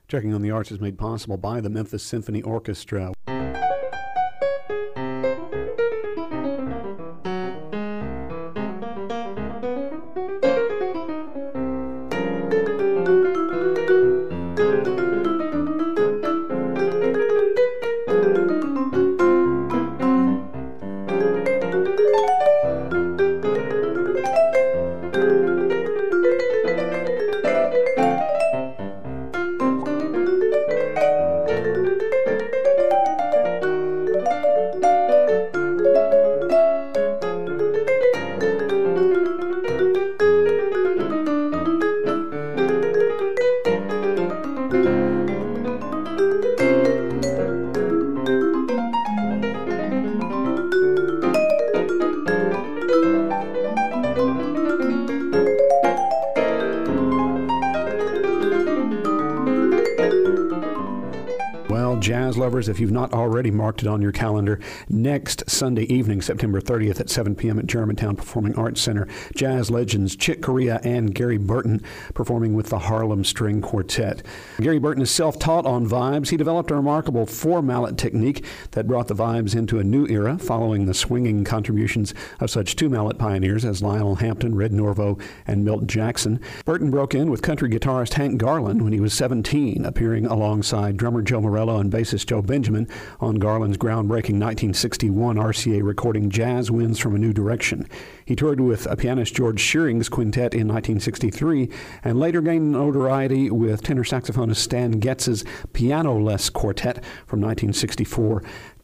Checking on the Arts is made possible by the Memphis Symphony Orchestra. Jazz lovers, if you've not already marked it on your calendar, next Sunday evening, September 30th at 7 p.m. at Germantown Performing Arts Center, jazz legends Chick Corea and Gary Burton performing with the Harlem String Quartet. Gary Burton is self-taught on vibes. He developed a remarkable four-mallet technique that brought the vibes into a new era following the swinging contributions of such two-mallet pioneers as Lionel Hampton, Red Norvo, and Milt Jackson. Burton broke in with country guitarist Hank Garland when he was 17, appearing alongside drummer Joe Morello and bassist Joe Benjamin on Garland's groundbreaking 1961 RCA recording Jazz Winds from a New Direction. He toured with pianist George Shearing's quintet in 1963 and later gained notoriety with tenor saxophonist Stan Getz's piano-less quartet from 1964 to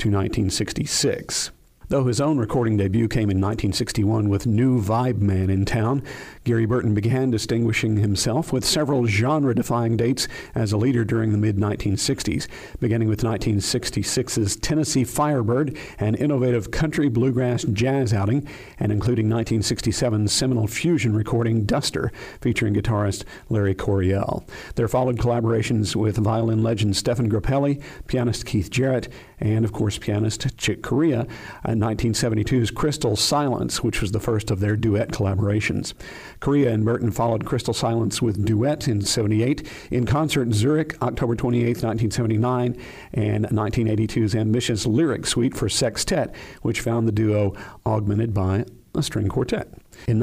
1966. Though his own recording debut came in 1961 with New Vibe Man in Town, Gary Burton began distinguishing himself with several genre-defying dates as a leader during the mid-1960s, beginning with 1966's Tennessee Firebird, an innovative country bluegrass jazz outing, and including 1967's seminal fusion recording Duster, featuring guitarist Larry Coryell. There followed collaborations with violin legend Stephen Grappelli, pianist Keith Jarrett, and, of course, pianist Chick Corea, and 1972's Crystal Silence, which was the first of their duet collaborations. Corea and Burton followed Crystal Silence with Duet in 78, In Concert Zurich, October 28, 1979, and 1982's ambitious Lyric Suite for Sextet, which found the duo augmented by a string quartet. In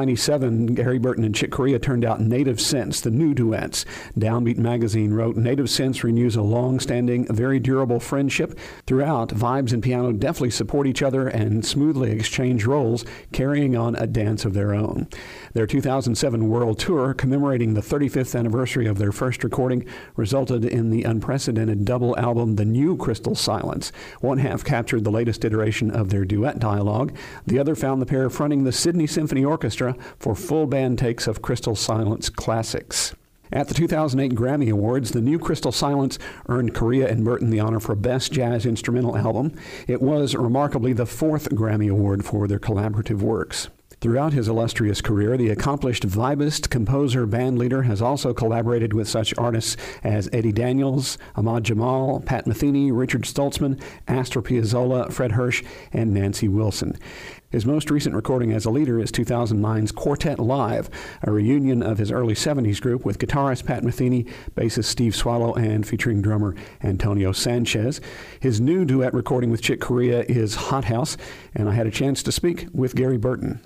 1997, Gary Burton and Chick Corea turned out Native Sense, the new duets. Downbeat magazine wrote, Native Sense renews a long-standing, very durable friendship. Throughout, vibes and piano deftly support each other and smoothly exchange roles, carrying on a dance of their own. Their 2007 world tour, commemorating the 35th anniversary of their first recording, resulted in the unprecedented double album, The New Crystal Silence. One half captured the latest iteration of their duet dialogue. The other found the pair fronting the Sydney Symphony Orchestra for full band takes of Crystal Silence classics. At the 2008 Grammy Awards, the new Crystal Silence earned Corea and Burton the honor for Best Jazz Instrumental Album. It was remarkably the fourth Grammy Award for their collaborative works. Throughout his illustrious career, the accomplished vibist, composer, bandleader has also collaborated with such artists as Eddie Daniels, Ahmad Jamal, Pat Metheny, Richard Stoltzman, Astor Piazzolla, Fred Hirsch, and Nancy Wilson. His most recent recording as a leader is 2009's Quartet Live, a reunion of his early 70s group with guitarist Pat Metheny, bassist Steve Swallow, and featuring drummer Antonio Sanchez. His new duet recording with Chick Corea is Hot House, and I had a chance to speak with Gary Burton.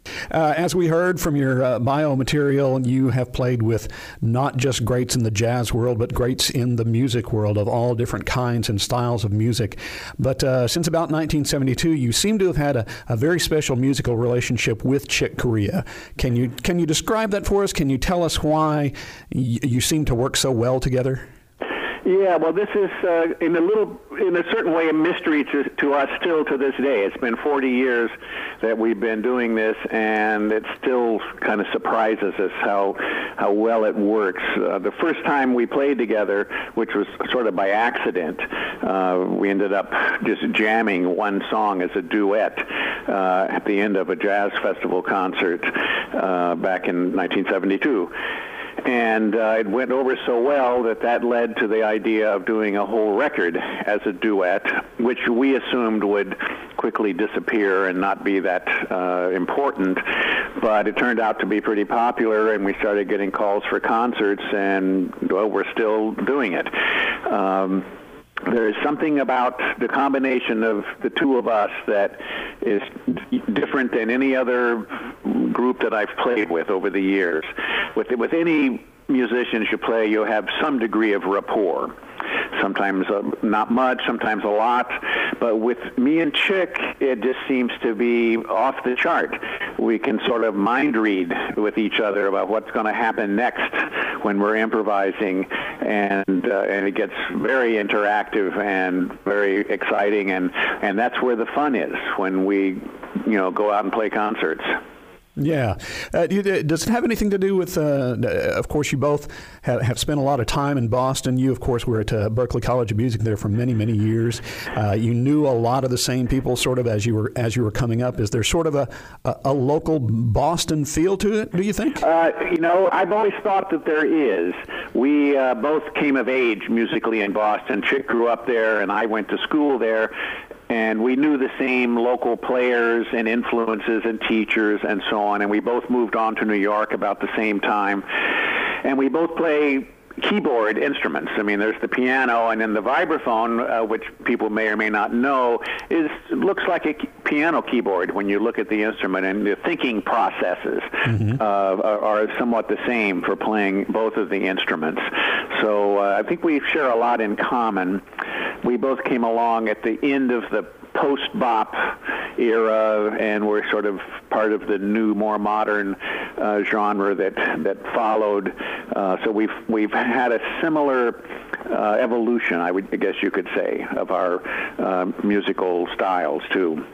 As we heard from your bio material, you have played with not just greats in the jazz world, but greats in the music world of all different kinds and styles of music. But since about 1972, you seem to have had a very special musical relationship with Chick Corea. Can you describe that for us? Can you tell us why you seem to work so well together? Yeah, well, this is in a certain way a mystery to us still to this day. It's been 40 years that we've been doing this, and it still kind of surprises us how well it works. The first time we played together, which was sort of by accident, we ended up just jamming one song as a duet at the end of a jazz festival concert back in 1972. And it went over so well that led to the idea of doing a whole record as a duet, which we assumed would quickly disappear and not be that important. But it turned out to be pretty popular, and we started getting calls for concerts, and well, we're still doing it. There is something about the combination of the two of us that is different than any other group that I've played with over the years. With any musicians you play, you have some degree of rapport. Sometimes not much, sometimes a lot. But with me and Chick, it just seems to be off the chart. We can sort of mind read with each other about what's going to happen next when we're improvising, and it gets very interactive and very exciting, and that's where the fun is when we, go out and play concerts. Yeah. Does it have anything to do with, of course, you both have spent a lot of time in Boston. You, of course, were at Berklee College of Music there for many, many years. You knew a lot of the same people sort of as you were coming up. Is there sort of a local Boston feel to it, do you think? I've always thought that there is. We both came of age musically in Boston. Chick grew up there, and I went to school there. And we knew the same local players and influences and teachers and so on. And we both moved on to New York about the same time. And we both play keyboard instruments. I mean, there's the piano, and then the vibraphone, which people may or may not know, looks like a piano keyboard when you look at the instrument, and the thinking processes are somewhat the same for playing both of the instruments. So I think we share a lot in common. We both came along at the end of the post-bop era, and we're sort of part of the new, more modern genre that followed. So we've had a similar evolution, I guess you could say, of our musical styles too.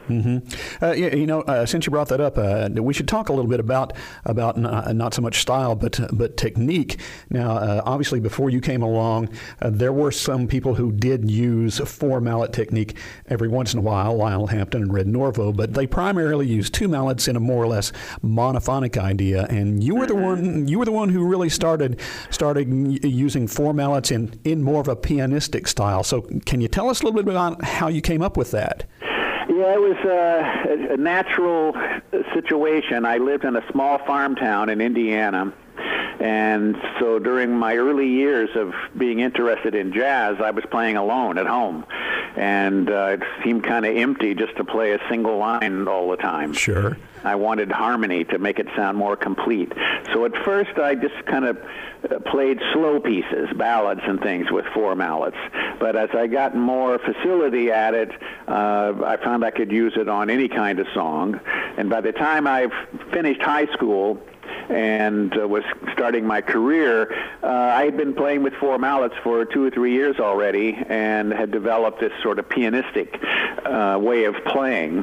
Since you brought that up, we should talk a little bit about not so much style, but technique. Now, obviously, before you came along, there were some people who did use four mallet technique every once in a while, Lionel Hampton and Red Norvo, but they primarily used two mallets in a more or less monophonic idea. And you were the one who really started using four mallets in more of a pianistic style. So can you tell us a little bit about how you came up with that? Yeah, it was a natural situation. I lived in a small farm town in Indiana, and so during my early years of being interested in jazz, I was playing alone at home, and it seemed kind of empty just to play a single line all the time. Sure. I wanted harmony to make it sound more complete. So at first I just kind of played slow pieces, ballads and things with four mallets. But as I got more facility at it, I found I could use it on any kind of song. And by the time I finished high school and was starting my career, I had been playing with four mallets for 2 or 3 years already, and had developed this sort of pianistic way of playing.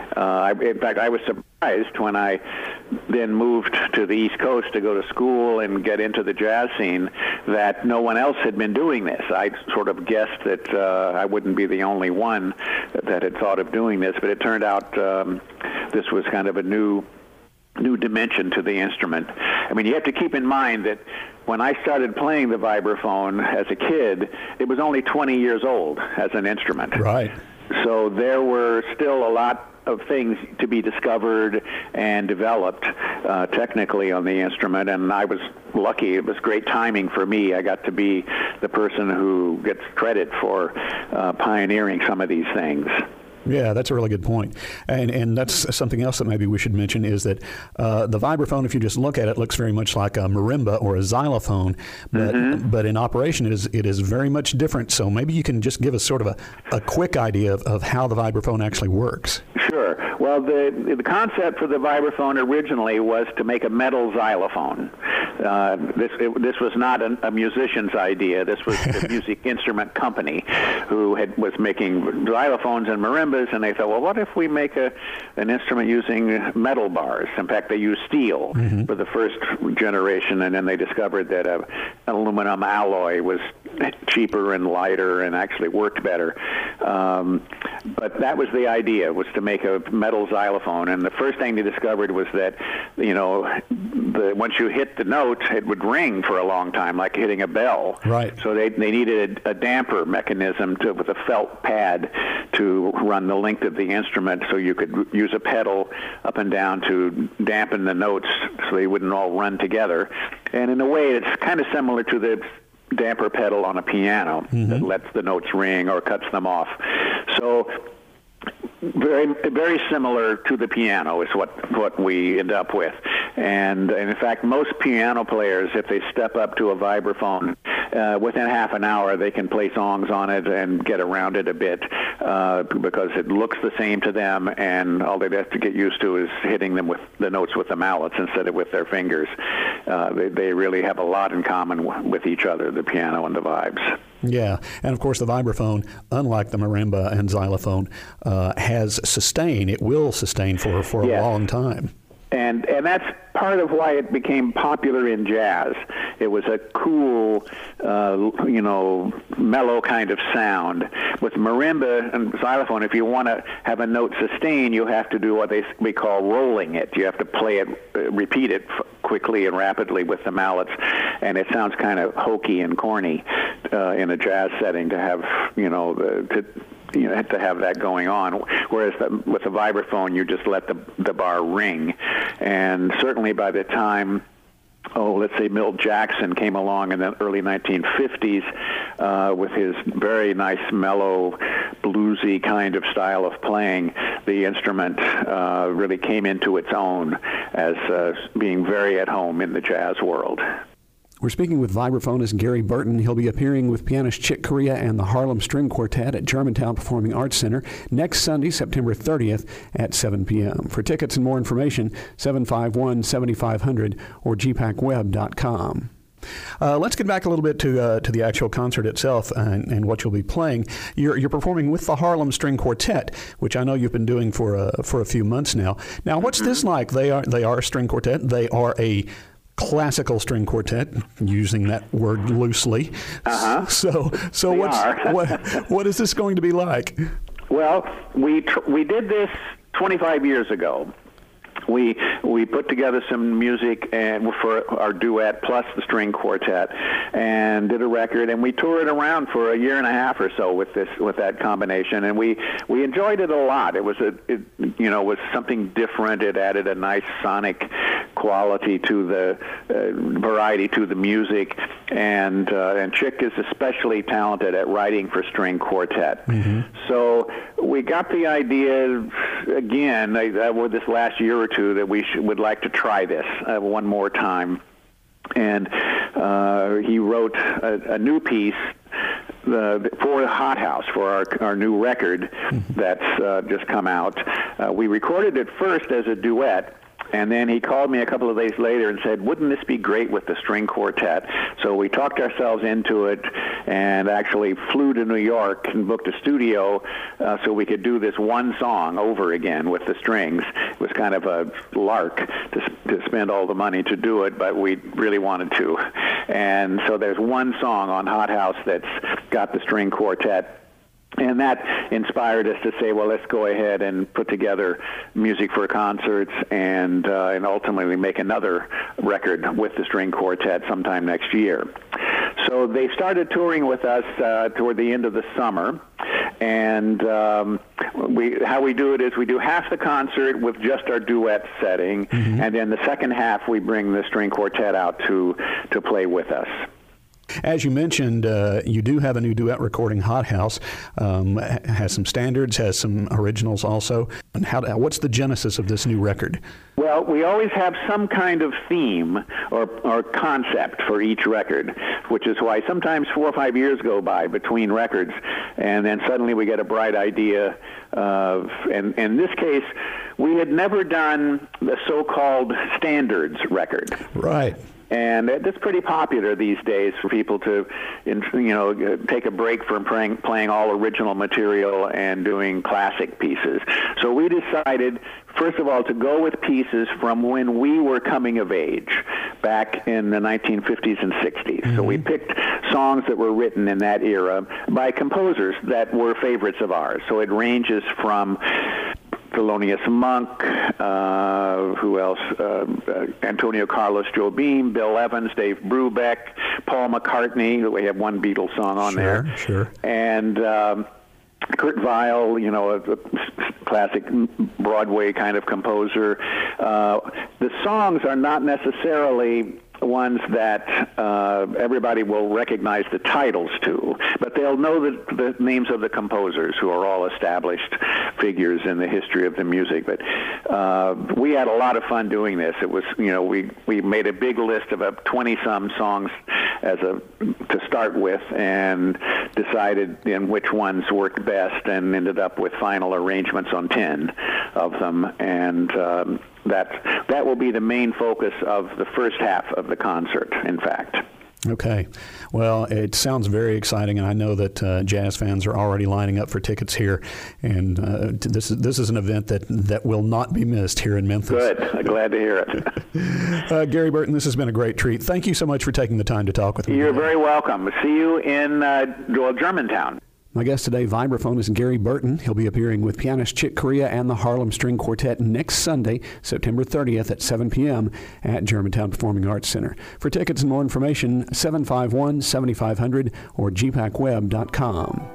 In fact, I was surprised when I then moved to the East Coast to go to school and get into the jazz scene that no one else had been doing this. I sort of guessed that I wouldn't be the only one that had thought of doing this, but it turned out this was kind of a new dimension to the instrument. I mean, you have to keep in mind that when I started playing the vibraphone as a kid, it was only 20 years old as an instrument. Right. So there were still a lot of things to be discovered and developed technically on the instrument, and I was lucky. It was great timing for me. I got to be the person who gets credit for pioneering some of these things. Yeah, that's a really good point. And that's something else that maybe we should mention is that the vibraphone, if you just look at it, looks very much like a marimba or a xylophone, but in operation it is very much different. So maybe you can just give us sort of a quick idea of how the vibraphone actually works. Sure. Well, the concept for the vibraphone originally was to make a metal xylophone. This was not a musician's idea. This was the music instrument company who was making xylophones and marimbas, and they thought, well, what if we make an instrument using metal bars? In fact, they used steel for the first generation, and then they discovered that an aluminum alloy was cheaper and lighter and actually worked better. But that was the idea, was to make a metal xylophone. And the first thing they discovered was that, once you hit the note, it would ring for a long time, like hitting a bell. Right. So they needed a damper mechanism with a felt pad to run the length of the instrument, so you could use a pedal up and down to dampen the notes so they wouldn't all run together. And in a way, it's kind of similar to the damper pedal on a piano that lets the notes ring or cuts them off. So very, very similar to the piano is what we end up with. And in fact, most piano players, if they step up to a vibraphone, within half an hour they can play songs on it and get around it a bit because it looks the same to them, and all they have to get used to is hitting them with the notes with the mallets instead of with their fingers. They really have a lot in common with each other, the piano and the vibes. Yeah, and of course the vibraphone, unlike the marimba and xylophone, has sustain. It will sustain for a long time. And that's part of why it became popular in jazz. It was a cool, mellow kind of sound. With marimba and xylophone, if you want to have a note sustain, you have to do what we call rolling it. You have to play it, repeat it quickly and rapidly with the mallets, and it sounds kind of hokey and corny in a jazz setting to have, you have to have that going on, whereas with the vibraphone, you just let the bar ring. And certainly by the time, let's say Milt Jackson came along in the early 1950s with his very nice, mellow, bluesy kind of style of playing, the instrument really came into its own as being very at home in the jazz world. We're speaking with vibraphonist Gary Burton. He'll be appearing with pianist Chick Corea and the Harlem String Quartet at Germantown Performing Arts Center next Sunday, September 30th at 7 p.m. For tickets and more information, 751-7500 or gpacweb.com. Let's get back a little bit to the actual concert itself and what you'll be playing. You're performing with the Harlem String Quartet, which I know you've been doing for a few months now. Now, what's this like? They are a string quartet. They are a classical string quartet, using that word loosely. So what is this going to be like? Well, we did this 25 years ago. We put together some music and for our duet plus the string quartet, and did a record, and we toured around for a year and a half or so with that combination, and we enjoyed it a lot. It was was something different. It added a nice sonic quality to the variety to the music, and Chick is especially talented at writing for string quartet. So we got the idea again over this last year or two that we would like to try this one more time. And he wrote a new piece for Hot House, for our new record that's just come out. We recorded it first as a duet, and then he called me a couple of days later and said, wouldn't this be great with the string quartet? So we talked ourselves into it and actually flew to New York and booked a studio so we could do this one song over again with the strings. It was kind of a lark to spend all the money to do it, but we really wanted to. And so there's one song on Hot House that's got the string quartet. And that inspired us to say, well, let's go ahead and put together music for concerts and ultimately make another record with the string quartet sometime next year. So they started touring with us toward the end of the summer. And how we do it is we do half the concert with just our duet setting, and then the second half we bring the string quartet out to play with us. As you mentioned, you do have a new duet recording, Hot House. Has some standards, has some originals also. And what's the genesis of this new record? Well, we always have some kind of theme or concept for each record, which is why sometimes 4 or 5 years go by between records, and then suddenly we get a bright idea. And in this case, we had never done the so-called standards record. Right. And that's pretty popular these days for people to, take a break from playing all original material and doing classic pieces. So we decided, first of all, to go with pieces from when we were coming of age, back in the 1950s and 60s. So we picked songs that were written in that era by composers that were favorites of ours. So it ranges from Thelonious Monk, who else? Antonio Carlos Jobim, Bill Evans, Dave Brubeck, Paul McCartney. We have one Beatles song on there. Sure. And Kurt Weill, a classic Broadway kind of composer. The songs are not necessarily ones that everybody will recognize the titles to, but they'll know the names of the composers, who are all established figures in the history of the music. But we had a lot of fun doing this. It was, we made a big list of 20-some songs to start with, and decided in which ones worked best, and ended up with final arrangements on 10 of them. And that will be the main focus of the first half of the concert, in fact. Okay. Well, it sounds very exciting, and I know that jazz fans are already lining up for tickets here. And this is an event that will not be missed here in Memphis. Good. Glad to hear it. Gary Burton, this has been a great treat. Thank you so much for taking the time to talk with me. You're very welcome. See you in Germantown. My guest today, vibraphone, is Gary Burton. He'll be appearing with pianist Chick Corea and the Harlem String Quartet next Sunday, September 30th at 7 p.m. at Germantown Performing Arts Center. For tickets and more information, 751-7500 or gpacweb.com.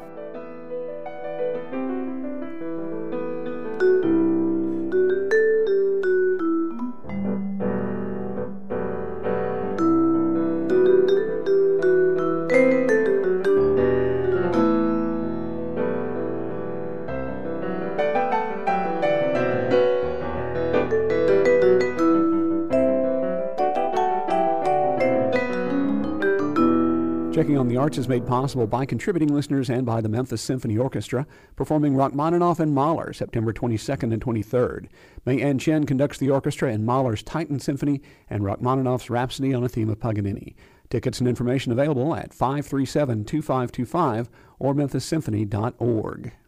Checking on the Arts is made possible by contributing listeners and by the Memphis Symphony Orchestra, performing Rachmaninoff and Mahler September 22nd and 23rd. May Ann Chen conducts the orchestra in Mahler's Titan Symphony and Rachmaninoff's Rhapsody on a Theme of Paganini. Tickets and information available at 537-2525 or memphissymphony.org.